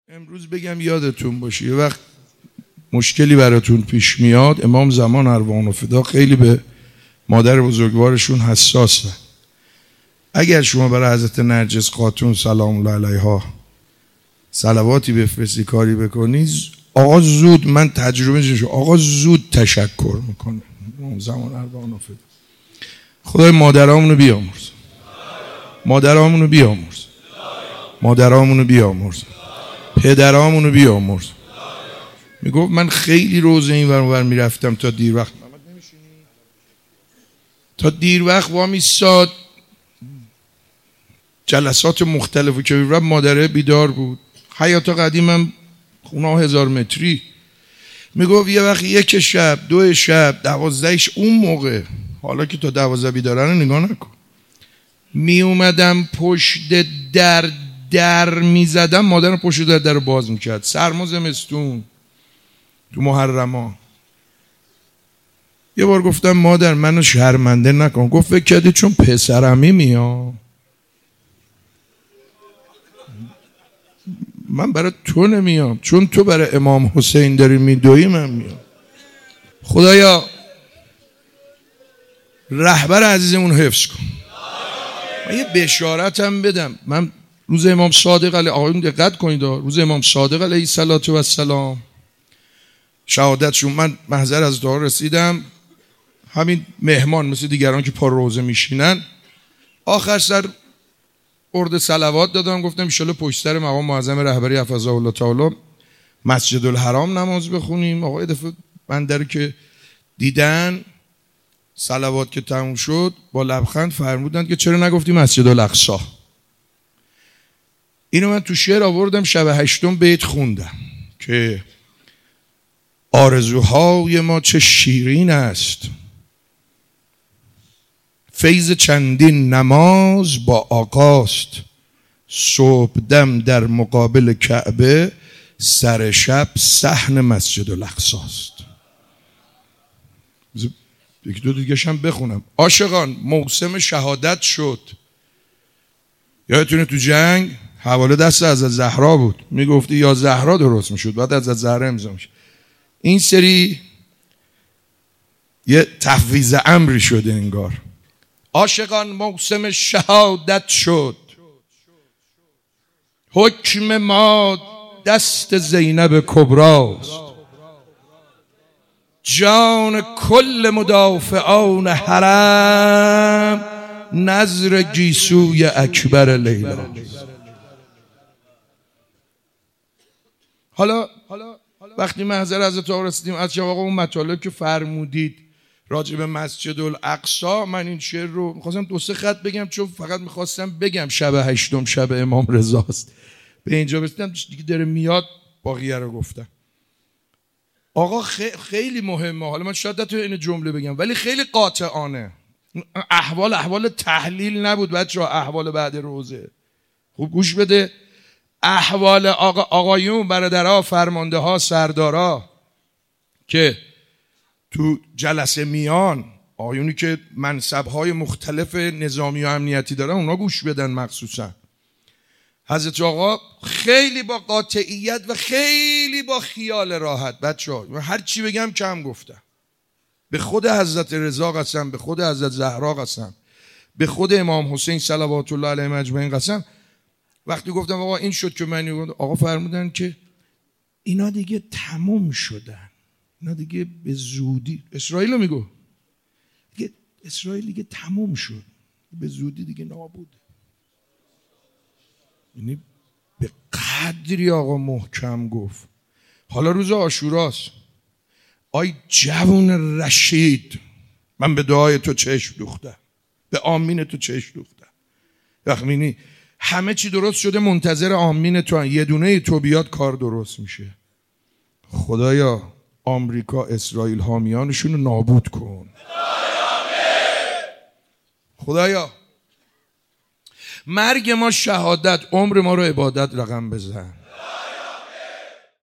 امروز بگم یادتون باشه یه وقت مشکلی براتون پیش میاد، امام زمان اروان و فدا خیلی به مادر بزرگوارشون حساسه. اگر شما برای حضرت نرجس خاتون سلام الله علیها صلواتی بفرستی، کاری بکنی، آقا زود، من تجربه شو، آقا زود تشکر میکنه. امام زمان اروان و فدا. خدای مادرامونو بیامرز، مادرامونو بیامرز، مادرامونو بیامرز، پدرامونو بیامرز. میگفت من خیلی روزه این ور اونور میرفتم تا دیر وقت، تا دیر وقت وامیستاد جلسات مختلفو که میرفت. مادره بیدار بود، حیاط قدیمم خونه 1000 متری. میگفت یه وقت 1 شب 2 شب 12ش اون موقع، حالا که تا 12 بیدارن رو نگاه نکن، می اومدم پشت در میزدم، مادرم پشت در رو باز میکرد. سرما زمستون تو محرما. یه بار گفتم مادر منو شرمنده نکن. گفت فکر کردی چون پسرمی میام؟ من برای تو نمیام، چون تو برای امام حسین داری میدویی من میام. خدایا رهبر عزیزمون حفظ کن. من یه بشارتم بدم. من روز امام صادق علیه، آقایون دقت کنید، روز امام صادق علیه السلام شهادتشون، من محضر از دار رسیدم، همین مهمان مثل دیگران که پا روزه میشینن، آخر سر ارد صلوات دادم، گفتم ان شاءالله پشت سر مقام معظم رهبری حفظه الله تعالی مسجد الحرام نماز بخونیم. آقا یه دفعه بنده رو که دیدن، صلوات که تموم شد، با لبخند فرمودند که چرا نگفتی مسجد الاقصی؟ اینو من تو شعر آوردم، شب 8 بیت خوندم که آرزوهای ما چه شیرین است، فیض چندین نماز با آقاست، صبح دم در مقابل کعبه، سر شب صحن مسجد الاقصی است. یکی دو دیگه‌ش هم بخونم. عاشقان موسم شهادت شد. یادتونه تو جنگ حواله دست حضرت زهرا بود، میگفتی یا زهرا درست میشد، بعد حضرت زهرا امضا میشه. این سری یه تفویض امری شده انگار. عاشقان موسم شهادت شد، حکم ما دست زینب کبراست، جان کل مدافعان حرم، نظر گیسوی اکبر لیلا. حالا وقتی محضر حضرت آقا رسیدیم، از جواب آقا اون مطالب که فرمودید راجع به مسجد الاقصی، من این شعر رو میخواستم 2-3 خط بگم، چون فقط میخواستم بگم شب 8 شب امام رضاست. به اینجا رسیدم دیگه داره میاد، باقیه رو گفتم. آقا خیلی مهمه. حالا من شاید تو این جمله بگم ولی خیلی قاطعانه. احوال تحلیل نبود بچه‌ها، احوال بعد روزه. خوب گوش بده. احوال آقایون، برادرها، فرمانده ها، سردارا که تو جلسه میان، آقایونی که منصب‌های مختلف نظامی و امنیتی دارن، اونا گوش بدن. مخصوصا حضرت آقا خیلی با قاطعیت و خیلی با خیال راحت، بچه‌ها هر چی بگم کم گفتم، به خود حضرت رضا قسم، به خود حضرت زهرا قسم، به خود امام حسین صلوات الله علیه اجمعین قسم، وقتی گفتم آقا این شد که من، آقا فرمودن که اینا دیگه تموم شدن، اینا دیگه به زودی، اسرائیل میگو دیگه، اسرائیل دیگه تموم شد، به زودی دیگه نابود. یعنی به قدری آقا محکم گفت. حالا روز عاشوراست. آی جوون رشید، من به دعای تو چشم دوختم، به آمین تو چشم دوختم. وقتی همه چی درست شده، منتظر آمین تو هم. یه دونه تو بیاد کار درست میشه. خدایا آمریکا اسرائیل حامیانشون رو نابود کن. خدایا مرگ ما شهادت، عمر ما رو عبادت رقم بزن.